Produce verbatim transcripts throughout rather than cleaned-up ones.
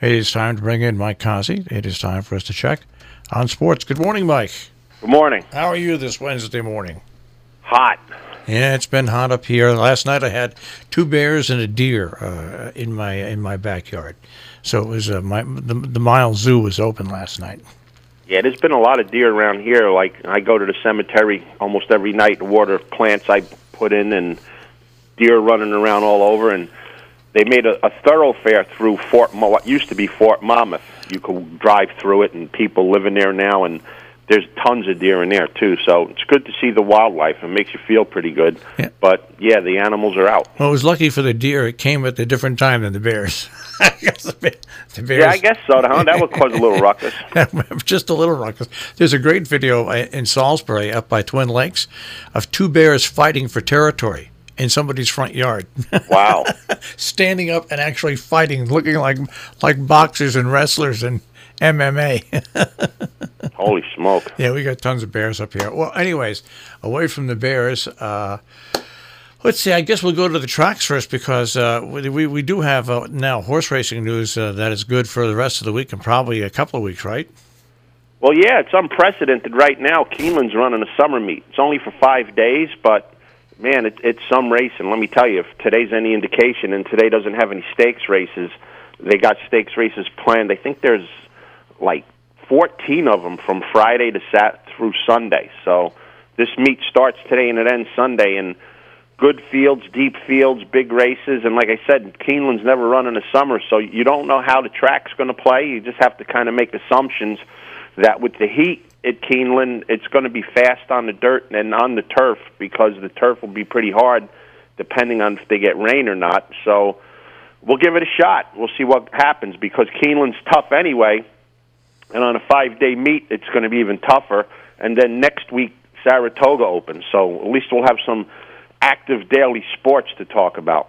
It is time to bring in Mike Kazi. It is time for us to check on sports. Good morning, Mike. Good morning. How are you this Wednesday morning? Hot. Yeah, it's been hot up here. Last night I had two bears and a deer uh, in my in my backyard. So it was uh, my the, the Miles Zoo was open last night. Yeah, there's been a lot of deer around here. Like, I go to the cemetery almost every night to water plants I put in, and deer running around all over. And they made a, a thoroughfare through Fort Mo- what used to be Fort Monmouth. You could drive through it, and people living there now, and there's tons of deer in there, too. So it's good to see the wildlife. It makes you feel pretty good. Yeah. But, yeah, the animals are out. Well, it was lucky for the deer. It came at a different time than the bears. I guess the, the bears. Yeah, I guess so. Huh? That would cause a little ruckus. Just a little ruckus. There's a great video in Salisbury up by Twin Lakes of two bears fighting for territory in somebody's front yard. Wow. Standing up and actually fighting, looking like like boxers and wrestlers and M M A. Holy smoke. Yeah, we got tons of bears up here. Well, anyways, away from the bears, uh, let's see, I guess we'll go to the tracks first because uh, we, we do have uh, now horse racing news uh, that is good for the rest of the week and probably a couple of weeks, right? Well, yeah, it's unprecedented right now. Keeneland's running a summer meet. It's only for five days, but, man, it, it's some racing. Let me tell you, if today's any indication, and today doesn't have any stakes races, they got stakes races planned. I think there's like fourteen of them from Friday to Sat through Sunday. So this meet starts today and it ends Sunday, and good fields, deep fields, big races. And like I said, Keeneland's never run in the summer, so you don't know how the track's going to play. You just have to kind of make assumptions that with the heat at Keeneland, it's going to be fast on the dirt and on the turf, because the turf will be pretty hard depending on if they get rain or not. So we'll give it a shot. We'll see what happens, because Keeneland's tough anyway. And on a five-day meet, it's going to be even tougher. And then next week, Saratoga opens. So at least we'll have some active daily sports to talk about.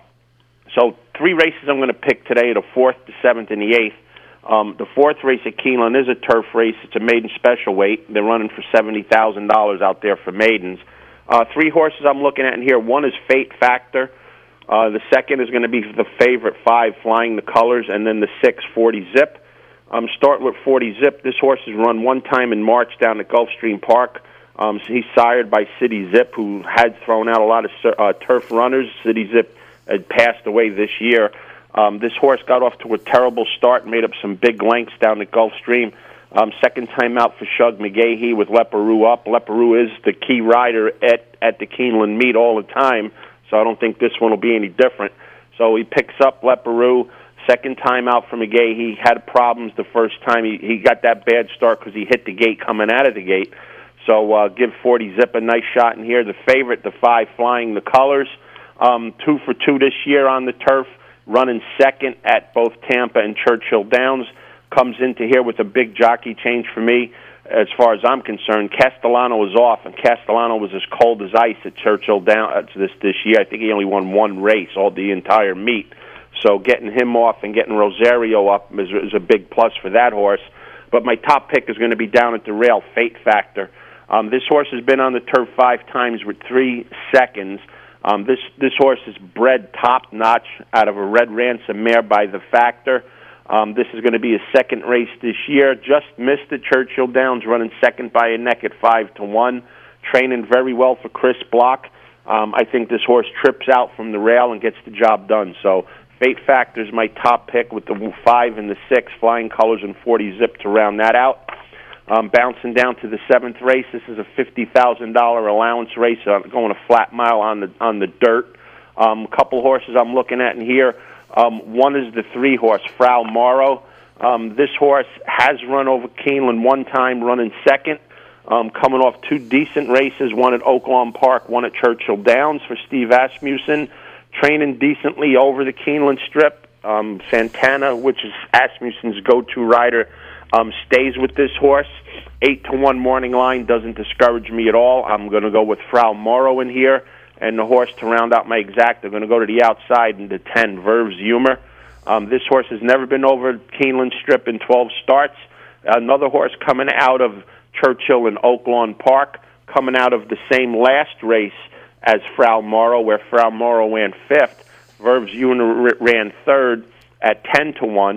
So three races I'm going to pick today, the fourth, the seventh, and the eighth. Um, the fourth race at Keeneland is a turf race. It's a maiden special weight. They're running for seventy thousand dollars out there for maidens. Uh, three horses I'm looking at in here. One is Fate Factor. Uh, the second is going to be the favorite, five, Flying the Colors. And then the six, forty Zip. Um, start with forty Zip. This horse has run one time in March down at Gulfstream Park. Um, so he's sired by City Zip, who had thrown out a lot of uh, turf runners. City Zip had passed away this year. Um, this horse got off to a terrible start, made up some big lengths down at Gulfstream. Um, second time out for Shug McGahee with Leparoo up. Leparoo is the key rider at, at the Keeneland meet all the time, so I don't think this one will be any different. So he picks up Leparoo. Second time out for McGahee. He had problems the first time. He, he got that bad start because he hit the gate coming out of the gate. So uh, give forty Zip a nice shot in here. The favorite, the five, Flying the Colors. Um, two for two this year on the turf, running second at both Tampa and Churchill Downs. Comes into here with a big jockey change for me as far as I'm concerned. Castellano was off, and Castellano was as cold as ice at Churchill Downs this, this year. I think he only won one race all the entire meet. So getting him off and getting Rosario up is, is a big plus for that horse. But my top pick is going to be down at the rail, Fate Factor. Um, this horse has been on the turf five times with three seconds. Um, this this horse is bred top-notch out of a Red Ransom mare by the Factor. Um, this is going to be his second race this year. Just missed the Churchill Downs, running second by a neck at five to one. Training very well for Chris Block. Um, I think this horse trips out from the rail and gets the job done. So Fate Factor is my top pick with the five and the six, Flying Colors and forty Zip to round that out. Um, bouncing down to the seventh race, this is a fifty thousand dollars allowance race, uh, going a flat mile on the on the dirt. Um, a couple horses I'm looking at in here. Um, one is the three horse, Frau Morrow. Um, this horse has run over Keeneland one time, running second, um, coming off two decent races, one at Oaklawn Park, one at Churchill Downs for Steve Asmussen. Training decently over the Keeneland strip. Um, Santana, which is Asmussen's go-to rider, um, stays with this horse. Eight to one morning line doesn't discourage me at all. I'm going to go with Frau Morrow in here. And the horse to round out my exact, I'm going to go to the outside in the ten, Verve's Humor. Um, this horse has never been over Keeneland strip in twelve starts. Another horse coming out of Churchill and Oaklawn Park, coming out of the same last race as Frau Morrow, where Frau Morrow ran fifth. Verve's Humor ran third at ten to one.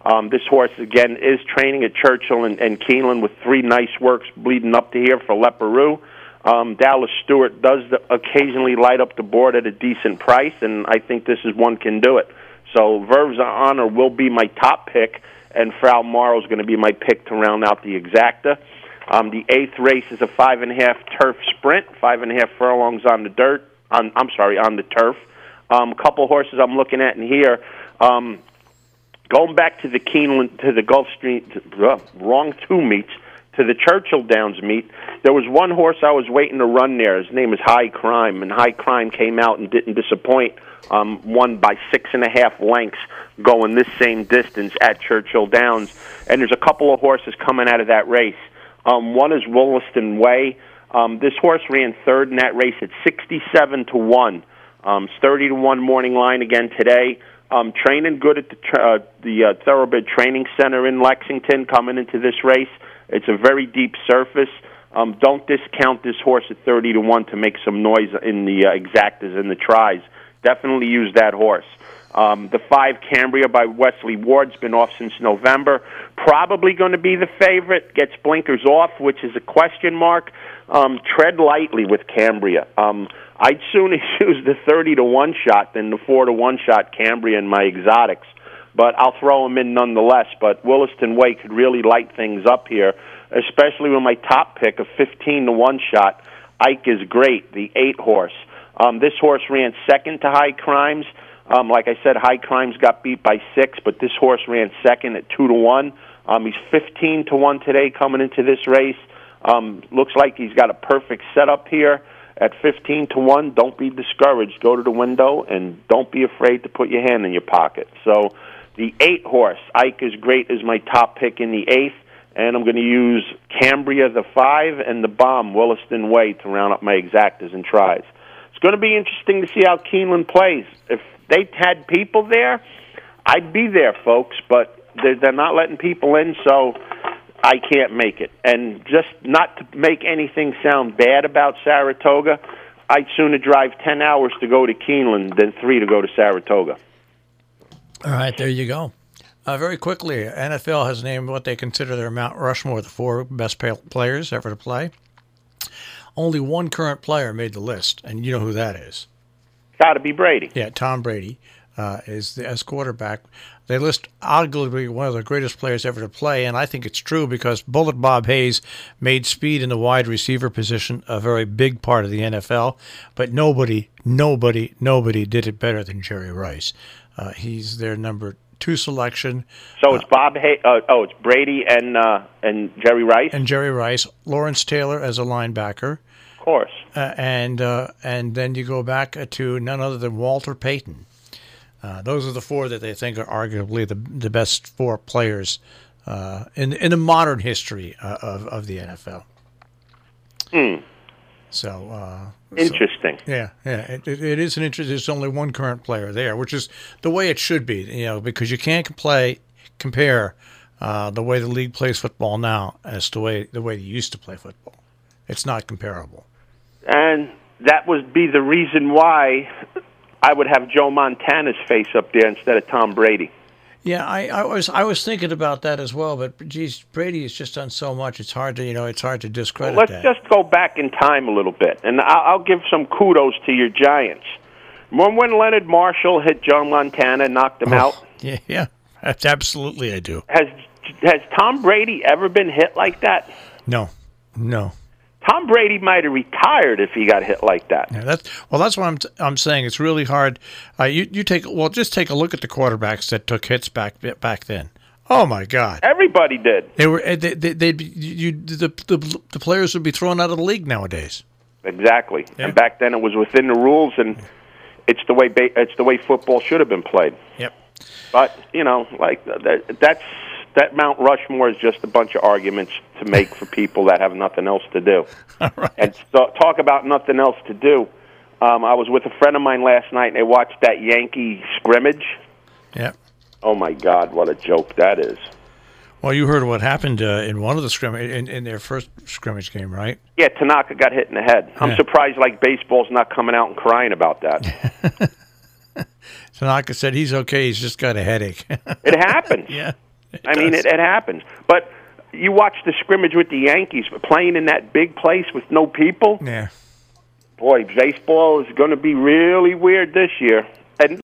Um, this horse, again, is training at Churchill and, and Keeneland with three nice works leading up to here for Leparoux. Um, Dallas Stewart does the, occasionally light up the board at a decent price, and I think this is one can do it. So Verve's Honor will be my top pick, and Frau Morrow is going to be my pick to round out the exacta. Um, the eighth race is a five and a half turf sprint, five and a half furlongs on the dirt. On, I'm sorry, on the turf. A um, couple horses I'm looking at in here. Um, going back to the Keeneland, to the Gulfstream, uh, wrong two meets, to the Churchill Downs meet, there was one horse I was waiting to run there. His name is High Crime, and High Crime came out and didn't disappoint. Um, won by six and a half lengths going this same distance at Churchill Downs. And there's a couple of horses coming out of that race. Um, one is Wollaston Way. Um, this horse ran third in that race at sixty-seven to one. Um, it's thirty to one morning line again today. Um, training good at the tra- uh, the uh, Thoroughbred Training Center in Lexington coming into this race. It's a very deep surface. Um, don't discount this horse at thirty to one to make some noise in the uh, exactas and the tries. Definitely use that horse. Um, the five Cambria by Wesley Ward's been off since November. Probably going to be the favorite. Gets blinkers off, which is a question mark. Um, tread lightly with Cambria. Um, I'd sooner use the thirty to one shot than the four to one shot Cambria in my exotics. But I'll throw them in nonetheless. But Wollaston Way could really light things up here, especially with my top pick, a fifteen to one shot. Ike is great, the eight horse. Um, this horse ran second to High Crimes. Um, like I said, High Crimes got beat by six, but this horse ran second at two to one. Um, he's fifteen to one today coming into this race. Um, looks like he's got a perfect setup here at fifteen to one. Don't be discouraged. Go to the window and don't be afraid to put your hand in your pocket. So the eight horse, Ike is great, is my top pick in the eighth, and I'm going to use Cambria the five and the bomb Wollaston Way to round up my exactas and tries. It's going to be interesting to see how Keeneland plays. If they had people there, I'd be there, folks, but they're, they're not letting people in, so I can't make it. And just not to make anything sound bad about Saratoga, I'd sooner drive ten hours to go to Keeneland than three to go to Saratoga. All right, there you go. Uh, very quickly, N F L has named what they consider their Mount Rushmore, the four best players ever to play. Only one current player made the list, and you know who that is. Got to be Brady. Yeah, Tom Brady uh, is the, as quarterback. They list arguably one of the greatest players ever to play, and I think it's true because Bullet Bob Hayes made speed in the wide receiver position a very big part of the N F L, but nobody, nobody, nobody did it better than Jerry Rice. Uh, he's their number two selection. So it's Bob Hay- uh, oh, it's Brady and uh, and Jerry Rice? And Jerry Rice. Lawrence Taylor as a linebacker. Of course. Uh, and uh, and then you go back to none other than Walter Payton. Uh, those are the four that they think are arguably the the best four players uh, in in the modern history uh, of of the N F L. Hmm. So uh, interesting. So, yeah, yeah, it, it, it is an interest. There's only one current player there, which is the way it should be. You know, because you can't play compare uh, the way the league plays football now as the way the way they used to play football. It's not comparable. And that would be the reason why I would have Joe Montana's face up there instead of Tom Brady. Yeah, I, I was I was thinking about that as well, but geez, Brady has just done so much. It's hard to you know it's hard to discredit well, let's that. just go back in time a little bit, and I'll, I'll give some kudos to your Giants. Remember when Leonard Marshall hit Joe Montana, knocked him oh, out? Yeah, yeah, that's absolutely I do. Has has Tom Brady ever been hit like that? No, no. Tom Brady might have retired if he got hit like that. Yeah, that's well. That's what I'm. T- I'm saying. It's really hard. Uh, you you take well. Just take a look at the quarterbacks that took hits back back then. Oh my God! Everybody did. They were. They. They. They'd be, you. The, the the players would be thrown out of the league nowadays. Exactly. Yeah. And back then it was within the rules, and it's the way ba- it's the way football should have been played. Yep. But you know, like that, that's. That Mount Rushmore is just a bunch of arguments to make for people that have nothing else to do. All right. And so, talk about nothing else to do. Um, I was with a friend of mine last night, and they watched that Yankee scrimmage. Yep. Oh, my God, what a joke that is. Well, you heard what happened uh, in one of the scrimmage in, in their first scrimmage game, right? Yeah, Tanaka got hit in the head. I'm yeah. surprised, like, baseball's not coming out and crying about that. Tanaka said he's okay. He's just got a headache. It happens. Yeah. I mean, it, it happens. But you watch the scrimmage with the Yankees, playing in that big place with no people. Yeah. Boy, baseball is going to be really weird this year. And